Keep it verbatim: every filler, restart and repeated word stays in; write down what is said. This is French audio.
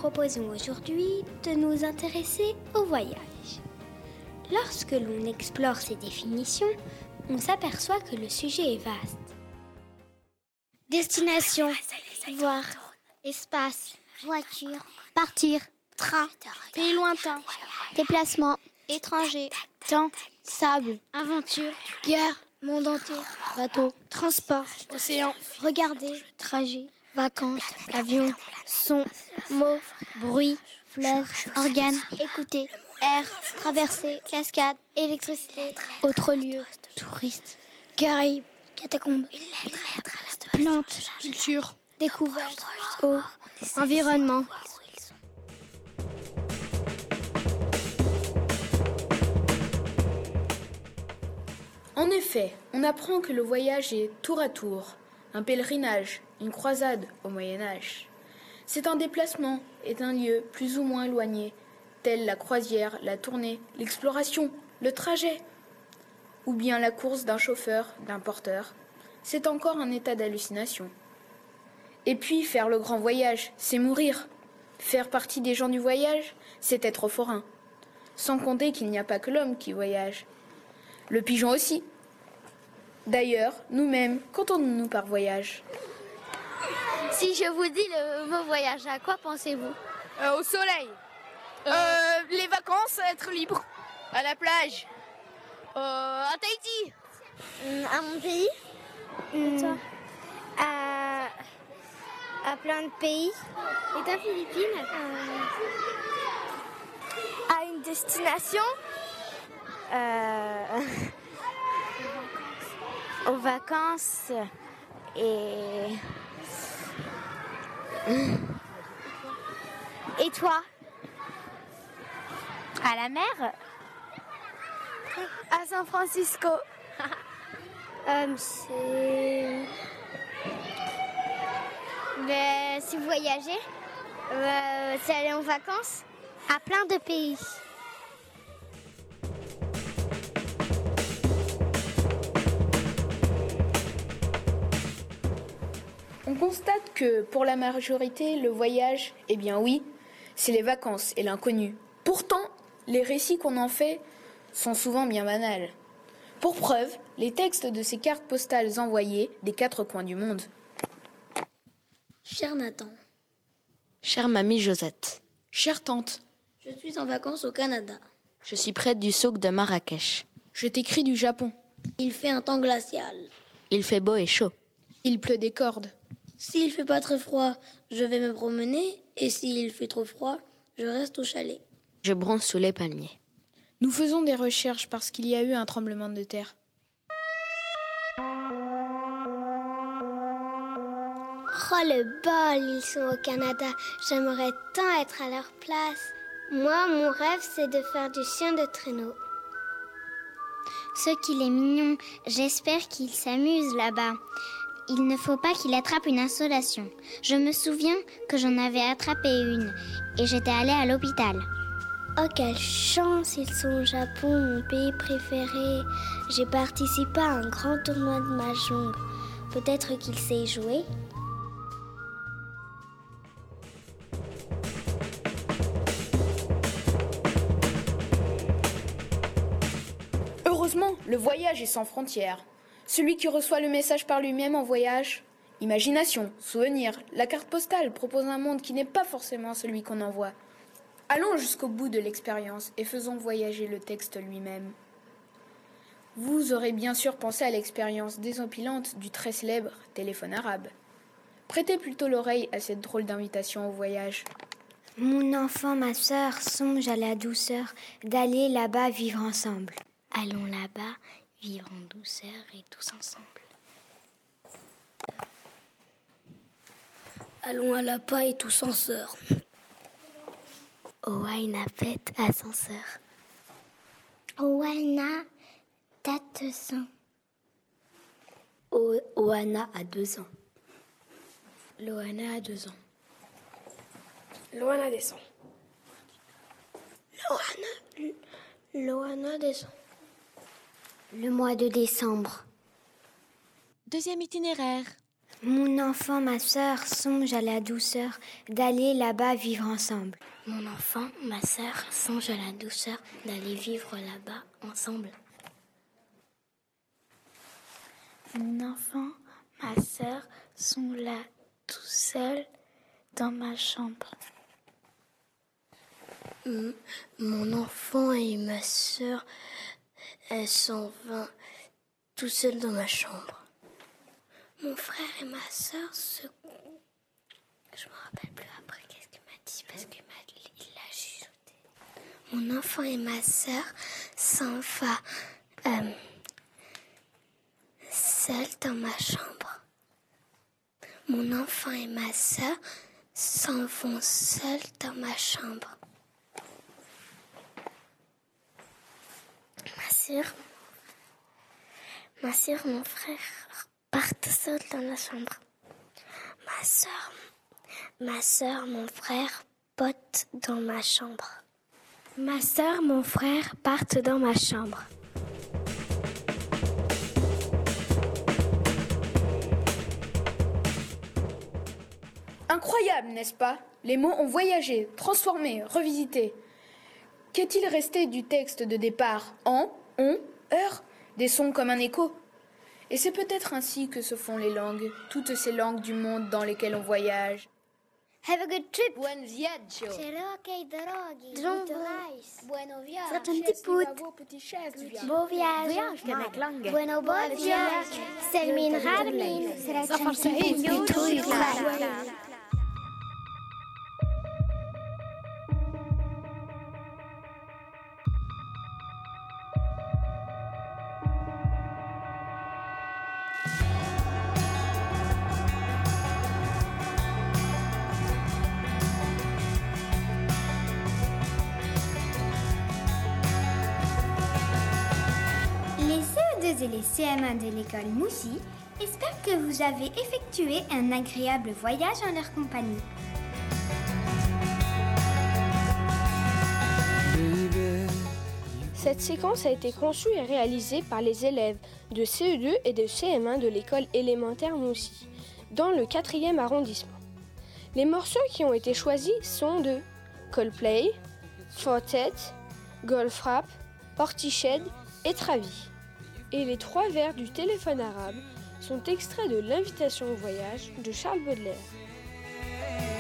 proposons aujourd'hui de nous intéresser au voyage. Lorsque l'on explore ces définitions, on s'aperçoit que le sujet est vaste. Destination, voir, espace, voiture, partir, train, pays lointain, déplacement, étranger, temps, sable, aventure, guerre, monde entier, bateau, transport, océan, regarder, trajet, vacances, avion, son, mots, bruit, fleuve, organe, écouter, air, traversée, cascade, électricité, autre lieu, touriste, Caraïbes, catacombes, plantes, culture, découverte, eau, environnement. En effet, on apprend que le voyage est tour à tour, un pèlerinage, une croisade au Moyen-Âge. C'est un déplacement, est un lieu plus ou moins éloigné, tel la croisière, la tournée, l'exploration, le trajet, ou bien la course d'un chauffeur, d'un porteur. C'est encore un état d'hallucination. Et puis, faire le grand voyage, c'est mourir. Faire partie des gens du voyage, c'est être forain. Sans compter qu'il n'y a pas que l'homme qui voyage. Le pigeon aussi. D'ailleurs, nous-mêmes, qu'entendons-nous par voyage ? Si je vous dis le mot voyage, à quoi pensez-vous ? euh, Au soleil. Euh, les vacances, être libre. À la plage. Euh, à Tahiti. Mmh, à mon pays. Et toi ? À... à plein de pays. Et ta Philippine ? Euh... À une destination. Euh... aux vacances. Et... Et toi ? À la mer ? À San Francisco. euh, c'est... Mais si vous voyagez, euh, c'est aller en vacances à plein de pays. On constate que, pour la majorité, le voyage, eh bien oui, c'est les vacances et l'inconnu. Pourtant, les récits qu'on en fait sont souvent bien banals. Pour preuve, les textes de ces cartes postales envoyées des quatre coins du monde. Cher Nathan. Chère mamie Josette. Chère tante. Je suis en vacances au Canada. Je suis près du souk de Marrakech. Je t'écris du Japon. Il fait un temps glacial. Il fait beau et chaud. Il pleut des cordes. S'il fait pas très froid, je vais me promener. Et s'il fait trop froid, je reste au chalet. Je bronze sous les palmiers. Nous faisons des recherches parce qu'il y a eu un tremblement de terre. Oh le bol, ils sont au Canada. J'aimerais tant être à leur place. Moi, mon rêve, c'est de faire du chien de traîneau. Ce qu'il est mignon, j'espère qu'il s'amuse là-bas. Il ne faut pas qu'il attrape une insolation. Je me souviens que j'en avais attrapé une et j'étais allée à l'hôpital. Oh, quelle chance, ils sont au Japon, mon pays préféré. J'ai participé à un grand tournoi de mahjong. Peut-être qu'il sait y jouer. Heureusement, le voyage est sans frontières. Celui qui reçoit le message par lui-même en voyage, imagination, souvenir, la carte postale propose un monde qui n'est pas forcément celui qu'on envoie. Allons jusqu'au bout de l'expérience et faisons voyager le texte lui-même. Vous aurez bien sûr pensé à l'expérience désempilante du très célèbre téléphone arabe. Prêtez plutôt l'oreille à cette drôle d'invitation au voyage. Mon enfant, ma sœur, songe à la douceur d'aller là-bas vivre ensemble. Allons là-bas vivre en douceur et tous ensemble. Allons à la paille tous en sœurs. Owaina pète ascenseur. Owaina tête sang. Oana a deux ans. Loana a deux ans. Loana descend. Loana, Loana descend. Le mois de décembre. Deuxième itinéraire. Mon enfant, ma sœur, songe à la douceur d'aller là-bas vivre ensemble. Mon enfant, ma sœur, songe à la douceur d'aller vivre là-bas ensemble. Mon enfant, ma sœur, sont là tout seuls dans ma chambre. Mon enfant et ma sœur, elles s'en vont tout seuls dans ma chambre. Mon frère et ma sœur se... Je me rappelle plus après qu'est-ce qu'il m'a dit parce qu'il m'a... il l'a chuchoté. Mon enfant et ma sœur s'en vont euh, seuls dans ma chambre. Mon enfant et ma sœur s'en vont seuls dans ma chambre. Ma sœur, ma sœur, mon frère partent seuls dans la chambre. Ma sœur, ma sœur, mon frère potent dans ma chambre. Ma sœur, mon frère partent dans ma chambre. Incroyable, n'est-ce pas? Les mots ont voyagé, transformé, revisité. Qu'est-il resté du texte de départ? En, on, heure, des sons comme un écho. Et c'est peut-être ainsi que se font les langues, toutes ces langues du monde dans lesquelles on voyage. Have a good trip. Buen viaggio. Bueno Beau voyage. Bueno bon viage. Selmin Radmin. Et les C M un de l'école Moussi espèrent que vous avez effectué un agréable voyage en leur compagnie. Cette séquence a été conçue et réalisée par les élèves de C E deux et de C M un de l'école élémentaire Moussi, dans le quatrième arrondissement. Les morceaux qui ont été choisis sont de Coldplay, Fortet, Goldfrapp, Portiched et Travis. Et les trois vers du téléphone arabe sont extraits de l'Invitation au voyage de Charles Baudelaire.